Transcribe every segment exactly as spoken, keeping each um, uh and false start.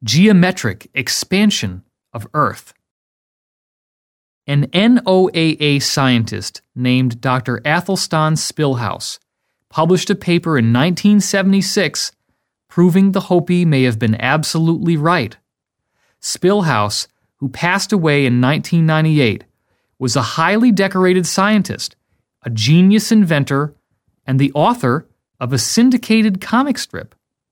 geometric expansion of Earth. An N O A A scientist named Doctor Athelstan Spilhaus published a paper in nineteen seventy-six proving the Hopi may have been absolutely right. Spilhaus, who passed away in nineteen ninety-eight, was a highly decorated scientist, a genius inventor, and the author of a syndicated comic strip.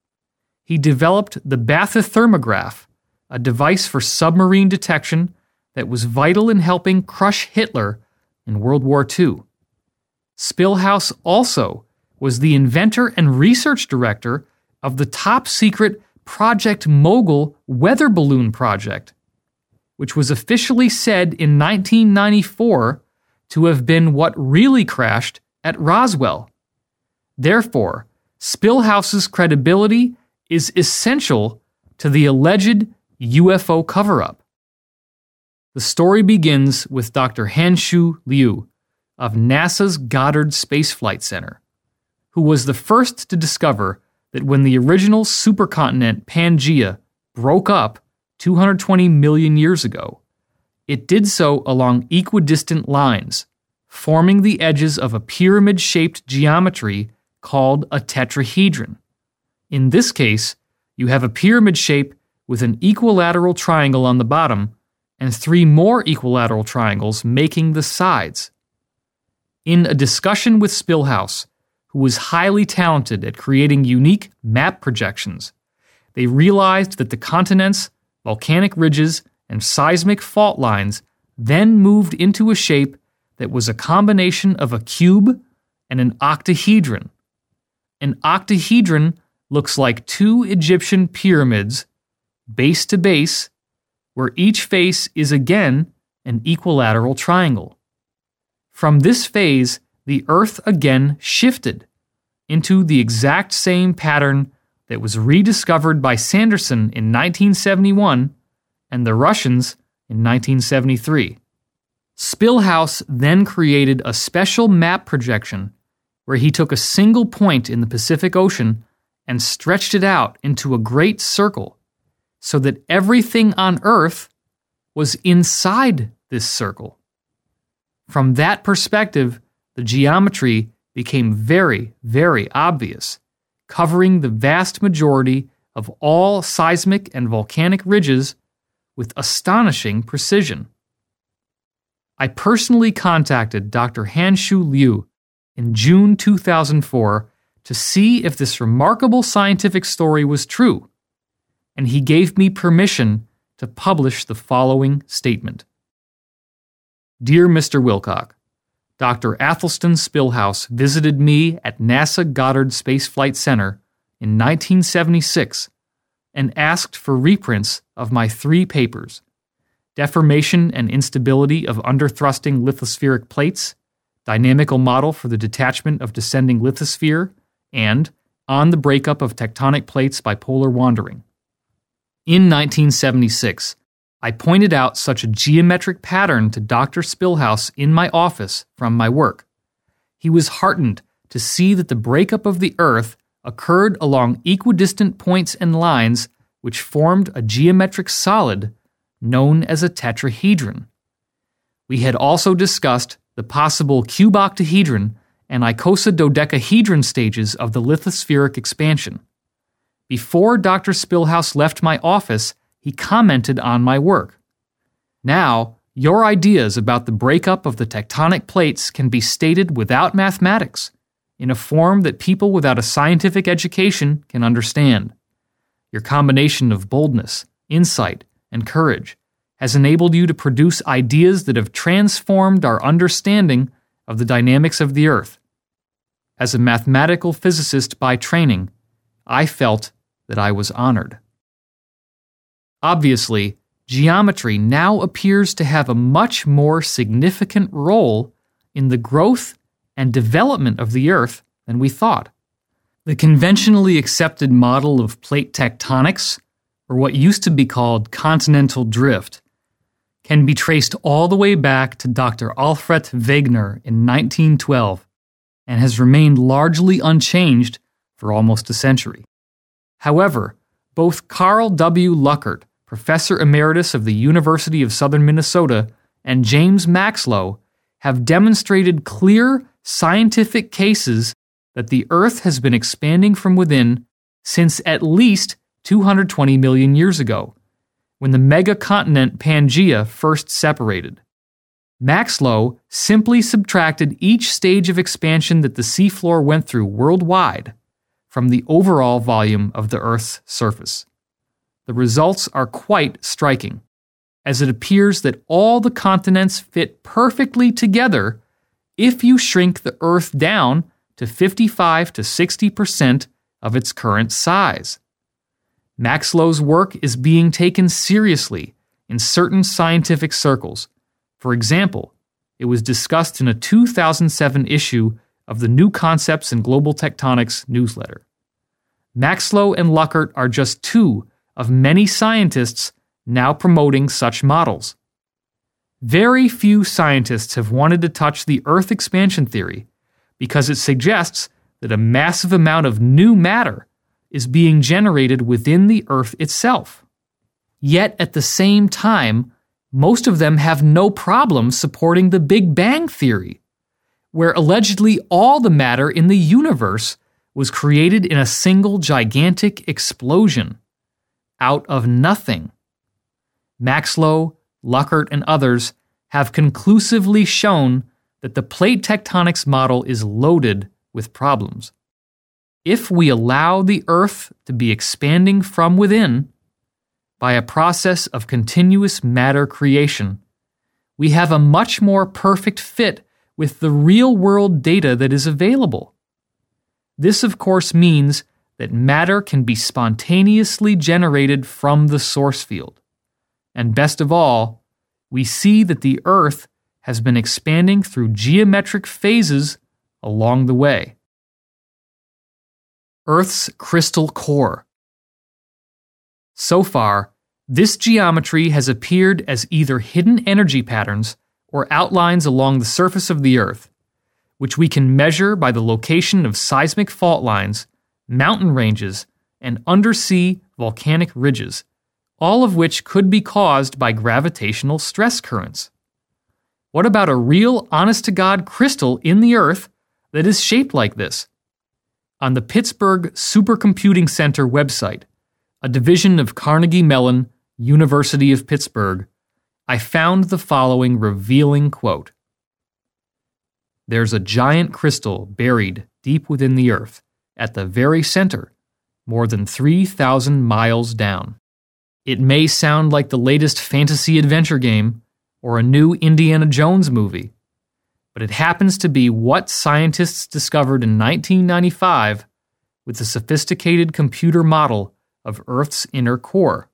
He developed the bathythermograph, a device for submarine detection that was vital in helping crush Hitler in World War Two. Spilhaus also was the inventor and research director of the top-secret Project Mogul weather balloon project, which was officially said in nineteen ninety-four to have been what really crashed at Roswell. Therefore, Spilhaus's credibility is essential to the alleged U F O cover-up. The story begins with Doctor Hanshu Liu of NASA's Goddard Space Flight Center, who was the first to discover that when the original supercontinent Pangaea broke up two hundred twenty million years ago, it did so along equidistant lines, forming the edges of a pyramid-shaped geometry called a tetrahedron. In this case, you have a pyramid shape with an equilateral triangle on the bottom and three more equilateral triangles making the sides. In a discussion with Spilhaus, who was highly talented at creating unique map projections, they realized that the continents, volcanic ridges, and seismic fault lines then moved into a shape that was a combination of a cube and an octahedron. An octahedron looks like two Egyptian pyramids, base to base, where each face is again an equilateral triangle. From this phase, the Earth again shifted into the exact same pattern that was rediscovered by Sanderson in nineteen seventy-one and the Russians in nineteen seventy-three. Spilhaus then created a special map projection where he took a single point in the Pacific Ocean and stretched it out into a great circle so that everything on Earth was inside this circle. From that perspective, the geometry became very, very obvious, covering the vast majority of all seismic and volcanic ridges with astonishing precision. I personally contacted Doctor Hanshu Liu in June two thousand four to see if this remarkable scientific story was true, and he gave me permission to publish the following statement. Dear Mister Wilcock, Doctor Athelstan Spilhaus visited me at NASA Goddard Space Flight Center in nineteen seventy-six and asked for reprints of my three papers, Deformation and Instability of Underthrusting Lithospheric Plates, Dynamical Model for the Detachment of Descending Lithosphere, and On the Breakup of Tectonic Plates by Polar Wandering. In nineteen seventy-six, I pointed out such a geometric pattern to Doctor Spilhaus in my office from my work. He was heartened to see that the breakup of the Earth occurred along equidistant points and lines which formed a geometric solid known as a tetrahedron. We had also discussed the possible cuboctahedron and icosahedodecahedron stages of the lithospheric expansion. Before Doctor Spilhaus left my office, he commented on my work. Now, your ideas about the breakup of the tectonic plates can be stated without mathematics, in a form that people without a scientific education can understand. Your combination of boldness, insight, and courage has enabled you to produce ideas that have transformed our understanding of the dynamics of the Earth. As a mathematical physicist by training, I felt that I was honored. Obviously, geometry now appears to have a much more significant role in the growth and development of the Earth than we thought. The conventionally accepted model of plate tectonics, or what used to be called continental drift, can be traced all the way back to Doctor Alfred Wegener in nineteen twelve and has remained largely unchanged for almost a century. However, Both Carl W. Luckert, Professor Emeritus of the University of Southern Minnesota, and James Maxlow have demonstrated clear scientific cases that the Earth has been expanding from within since at least two hundred twenty million years ago, when the megacontinent Pangaea first separated. Maxlow simply subtracted each stage of expansion that the seafloor went through worldwide from the overall volume of the Earth's surface. The results are quite striking, as it appears that all the continents fit perfectly together if you shrink the Earth down to fifty-five to sixty percent of its current size. Maxlow's work is being taken seriously in certain scientific circles. For example, it was discussed in a two thousand seven issue of the New Concepts in Global Tectonics newsletter. Maxlow and Luckert are just two of many scientists now promoting such models. Very few scientists have wanted to touch the Earth expansion theory because it suggests that a massive amount of new matter is being generated within the Earth itself. Yet at the same time, most of them have no problem supporting the Big Bang theory, where allegedly all the matter in the universe was created in a single gigantic explosion, out of nothing. Maxlow, Luckert, and others have conclusively shown that the plate tectonics model is loaded with problems. If we allow the Earth to be expanding from within, by a process of continuous matter creation, we have a much more perfect fit with the real-world data that is available. This, of course, means that matter can be spontaneously generated from the source field. And best of all, we see that the Earth has been expanding through geometric phases along the way. Earth's crystal core. So far, this geometry has appeared as either hidden energy patterns or outlines along the surface of the Earth, which we can measure by the location of seismic fault lines, mountain ranges, and undersea volcanic ridges, all of which could be caused by gravitational stress currents. What about a real, honest-to-God crystal in the Earth that is shaped like this? On the Pittsburgh Supercomputing Center website, a division of Carnegie Mellon, University of Pittsburgh, I found the following revealing quote. "There's a giant crystal buried deep within the Earth, at the very center, more than three thousand miles down. It may sound like the latest fantasy adventure game or a new Indiana Jones movie, but it happens to be what scientists discovered in nineteen ninety-five with a sophisticated computer model of Earth's inner core.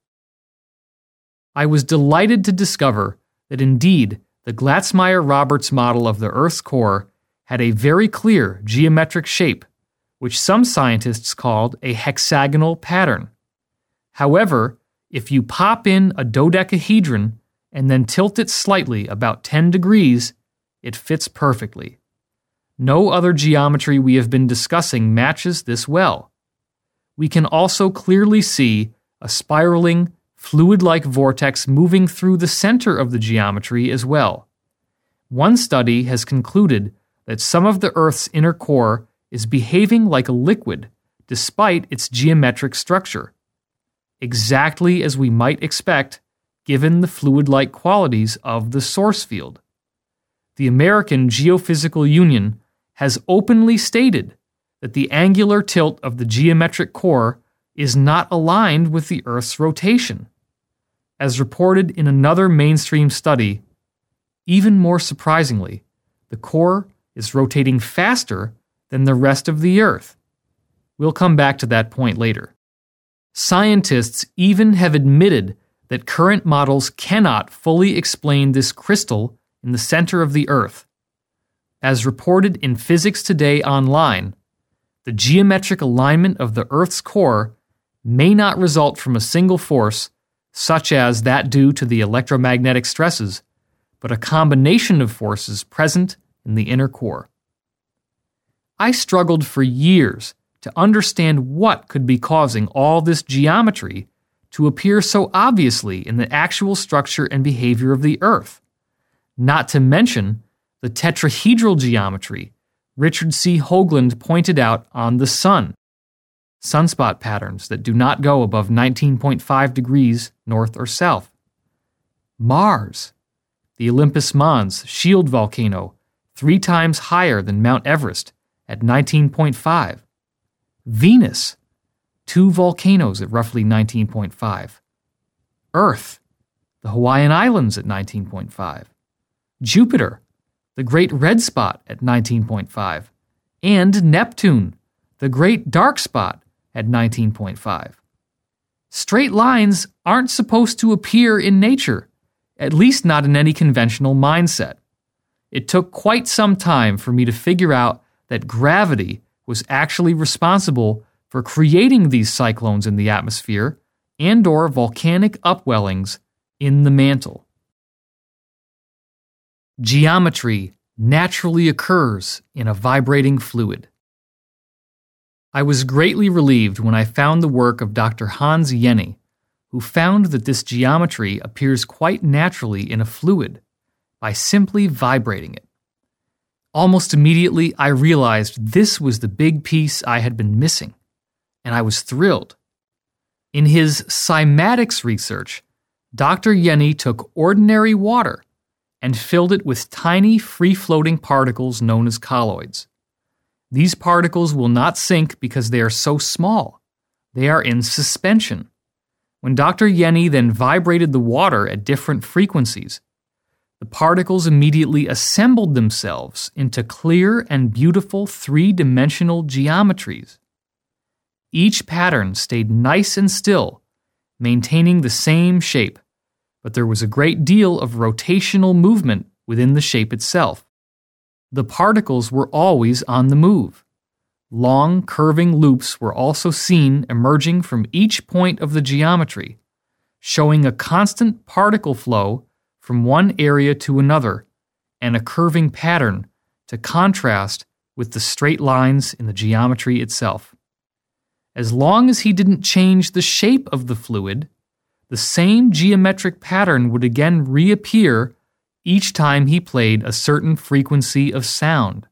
I was delighted to discover that indeed the Glatzmeyer-Roberts model of the Earth's core had a very clear geometric shape, which some scientists called a hexagonal pattern. However, if you pop in a dodecahedron and then tilt it slightly about ten degrees, it fits perfectly. No other geometry we have been discussing matches this well. We can also clearly see a spiraling, fluid-like vortex moving through the center of the geometry as well. One study has concluded that some of the Earth's inner core is behaving like a liquid despite its geometric structure, exactly as we might expect given the fluid-like qualities of the source field. The American Geophysical Union has openly stated that the angular tilt of the geometric core is not aligned with the Earth's rotation. As reported in another mainstream study, even more surprisingly, the core is rotating faster than the rest of the Earth. We'll come back to that point later. Scientists even have admitted that current models cannot fully explain this crystal in the center of the Earth. As reported in Physics Today online, the geometric alignment of the Earth's core may not result from a single force, such as that due to the electromagnetic stresses, but a combination of forces present in the inner core. I struggled for years to understand what could be causing all this geometry to appear so obviously in the actual structure and behavior of the Earth. Not to mention the tetrahedral geometry Richard C. Hoagland pointed out on the Sun, sunspot patterns that do not go above nineteen point five degrees north or south. Mars, the Olympus Mons shield volcano, three times higher than Mount Everest at nineteen point five. Venus, two volcanoes at roughly nineteen point five. Earth, the Hawaiian Islands at nineteen point five. Jupiter, the Great Red Spot at nineteen point five. And Neptune, the Great Dark Spot at nineteen point five. Straight lines aren't supposed to appear in nature, at least not in any conventional mindset. It took quite some time for me to figure out that gravity was actually responsible for creating these cyclones in the atmosphere and/or volcanic upwellings in the mantle. Geometry naturally occurs in a vibrating fluid. I was greatly relieved when I found the work of Doctor Hans Jenny, who found that this geometry appears quite naturally in a fluid by simply vibrating it. Almost immediately, I realized this was the big piece I had been missing, and I was thrilled. In his cymatics research, Doctor Jenny took ordinary water and filled it with tiny free-floating particles known as colloids. These particles will not sink because they are so small. They are in suspension. When Doctor Jenny then vibrated the water at different frequencies, the particles immediately assembled themselves into clear and beautiful three-dimensional geometries. Each pattern stayed nice and still, maintaining the same shape, but there was a great deal of rotational movement within the shape itself. The particles were always on the move. Long, curving loops were also seen emerging from each point of the geometry, showing a constant particle flow from one area to another and a curving pattern to contrast with the straight lines in the geometry itself. As long as he didn't change the shape of the fluid, the same geometric pattern would again reappear each time he played a certain frequency of sound.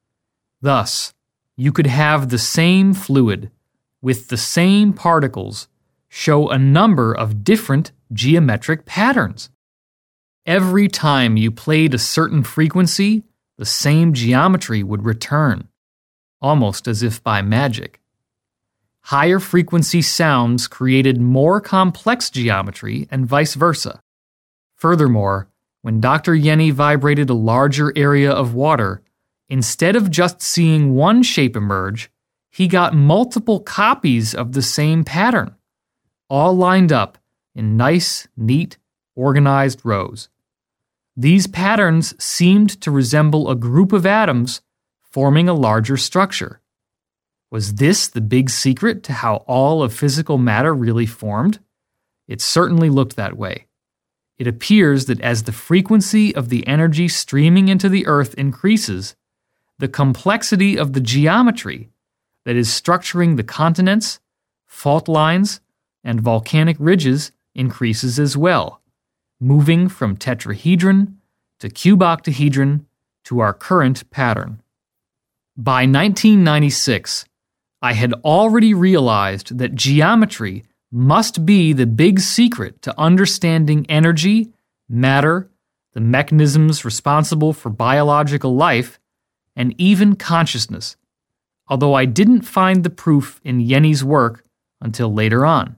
Thus, you could have the same fluid with the same particles show a number of different geometric patterns. Every time you played a certain frequency, the same geometry would return, almost as if by magic. Higher frequency sounds created more complex geometry and vice versa. Furthermore, when Doctor Jenny vibrated a larger area of water, instead of just seeing one shape emerge, he got multiple copies of the same pattern, all lined up in nice, neat, organized rows. These patterns seemed to resemble a group of atoms forming a larger structure. Was this the big secret to how all of physical matter really formed? It certainly looked that way. It appears that as the frequency of the energy streaming into the Earth increases, the complexity of the geometry that is structuring the continents, fault lines, and volcanic ridges increases as well, moving from tetrahedron to cuboctahedron to our current pattern. By nineteen ninety-six, I had already realized that geometry must be the big secret to understanding energy, matter, the mechanisms responsible for biological life, and even consciousness, although I didn't find the proof in Jenny's work until later on.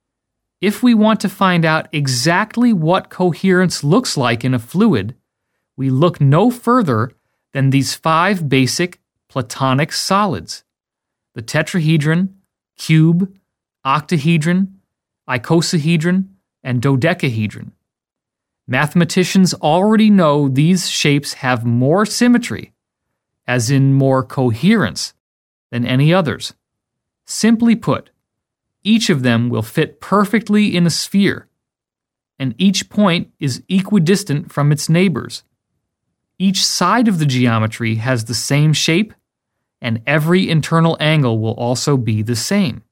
If we want to find out exactly what coherence looks like in a fluid, we look no further than these five basic Platonic solids: the tetrahedron, cube, octahedron, icosahedron, and dodecahedron. Mathematicians already know these shapes have more symmetry, as in more coherence, than any others. Simply put, each of them will fit perfectly in a sphere, and each point is equidistant from its neighbors. Each side of the geometry has the same shape, and every internal angle will also be the same.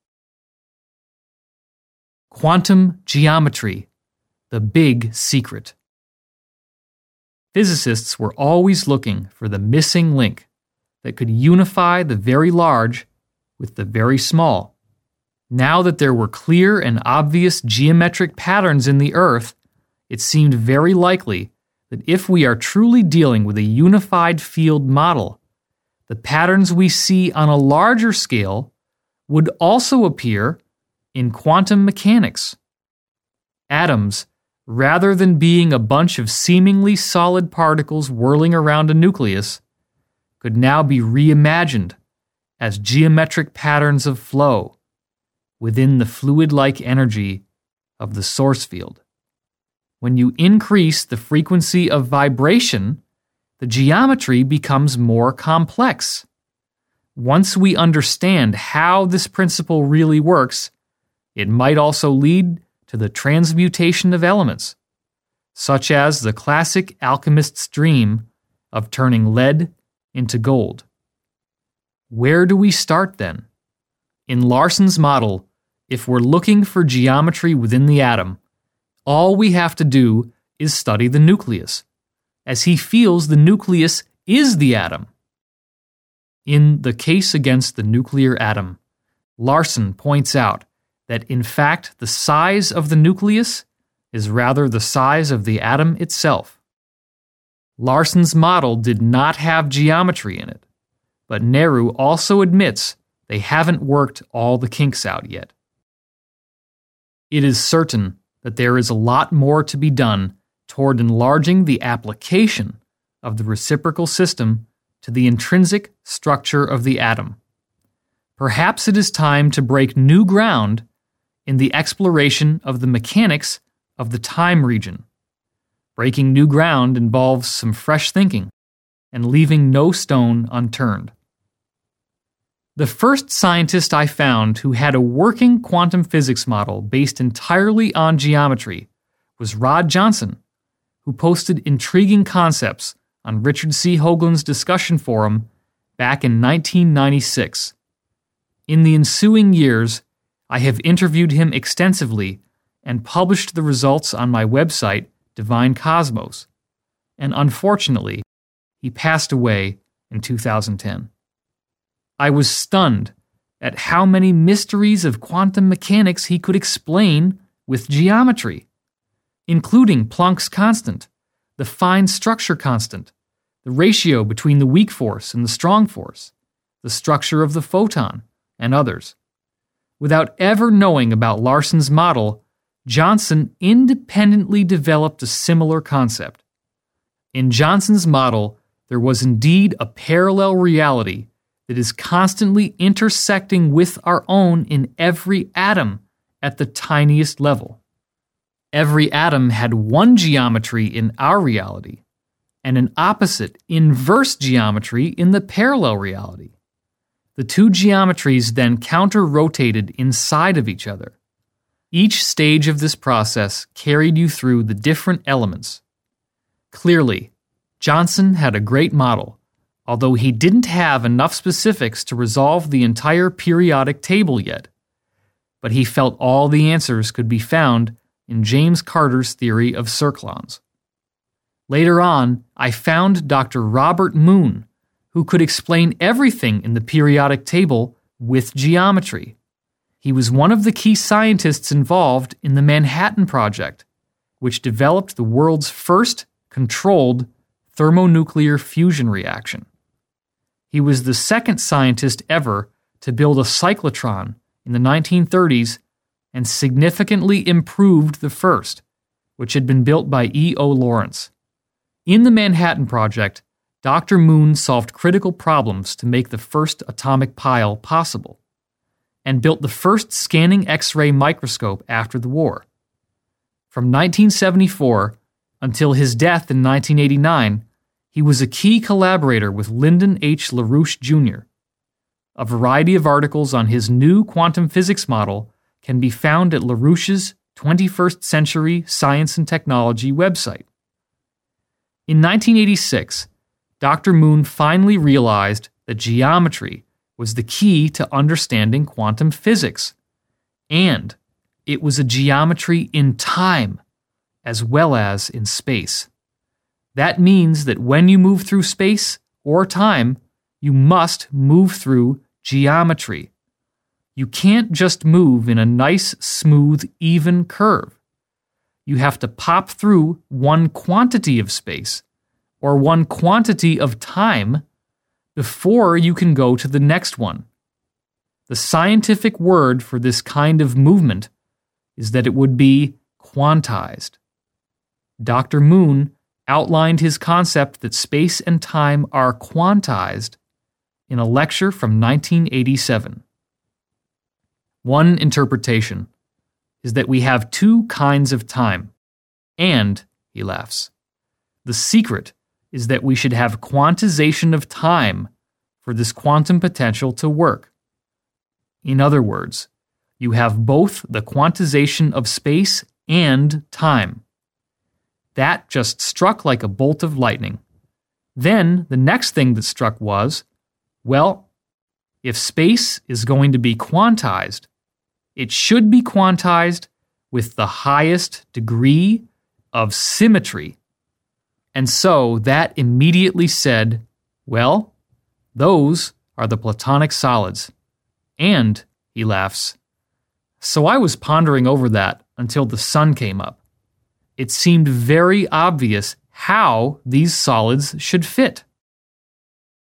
Quantum geometry, the big secret. Physicists were always looking for the missing link that could unify the very large with the very small. Now that there were clear and obvious geometric patterns in the Earth, it seemed very likely that if we are truly dealing with a unified field model, the patterns we see on a larger scale would also appear in quantum mechanics. Atoms, rather than being a bunch of seemingly solid particles whirling around a nucleus, could now be reimagined as geometric patterns of flow within the fluid-like energy of the source field. When you increase the frequency of vibration, the geometry becomes more complex. Once we understand how this principle really works, it might also lead to the transmutation of elements, such as the classic alchemist's dream of turning lead into gold. Where do we start then? In Larson's model, if we're looking for geometry within the atom, all we have to do is study the nucleus, as he feels the nucleus is the atom. In The Case Against the Nuclear Atom, Larson points out that in fact the size of the nucleus is rather the size of the atom itself. Larson's model did not have geometry in it, but Nehru also admits they haven't worked all the kinks out yet. It is certain that there is a lot more to be done toward enlarging the application of the reciprocal system to the intrinsic structure of the atom. Perhaps it is time to break new ground in the exploration of the mechanics of the time region. Breaking new ground involves some fresh thinking and leaving no stone unturned. The first scientist I found who had a working quantum physics model based entirely on geometry was Rod Johnson, who posted intriguing concepts on Richard C. Hoagland's discussion forum back in nineteen ninety-six. In the ensuing years, I have interviewed him extensively and published the results on my website, Divine Cosmos, and unfortunately, he passed away in two thousand ten. I was stunned at how many mysteries of quantum mechanics he could explain with geometry, including Planck's constant, the fine structure constant, the ratio between the weak force and the strong force, the structure of the photon, and others. Without ever knowing about Larson's model, Johnson independently developed a similar concept. In Johnson's model, there was indeed a parallel reality that is constantly intersecting with our own in every atom at the tiniest level. Every atom had one geometry in our reality and an opposite, inverse geometry in the parallel reality. The two geometries then counter-rotated inside of each other. Each stage of this process carried you through the different elements. Clearly, Johnson had a great model, although he didn't have enough specifics to resolve the entire periodic table yet. But he felt all the answers could be found in James Carter's theory of circlons. Later on, I found Doctor Robert Moon, who could explain everything in the periodic table with geometry. He was one of the key scientists involved in the Manhattan Project, which developed the world's first controlled thermonuclear fusion reaction. He was the second scientist ever to build a cyclotron in the nineteen thirties and significantly improved the first, which had been built by E O Lawrence. In the Manhattan Project, Doctor Moon solved critical problems to make the first atomic pile possible, and built the first scanning X-ray microscope after the war. From nineteen seventy-four until his death in nineteen eighty-nine, he was a key collaborator with Lyndon H. LaRouche Junior A variety of articles on his new quantum physics model can be found at LaRouche's twenty-first Century Science and Technology website. In nineteen eighty-six, Doctor Moon finally realized that geometry was the key to understanding quantum physics, and it was a geometry in time as well as in space. That means that when you move through space or time, you must move through geometry. You can't just move in a nice, smooth, even curve. You have to pop through one quantity of space or one quantity of time before you can go to the next one. The scientific word for this kind of movement is that it would be quantized. Doctor Moon outlined his concept that space and time are quantized in a lecture from nineteen eighty-seven. One interpretation is that we have two kinds of time, and, he laughs, the secret is that we should have quantization of time for this quantum potential to work. In other words, you have both the quantization of space and time. That just struck like a bolt of lightning. Then the next thing that struck was, well, if space is going to be quantized, it should be quantized with the highest degree of symmetry. And so that immediately said, well, those are the Platonic solids. And, he laughs, so I was pondering over that until the sun came up. It seemed very obvious how these solids should fit.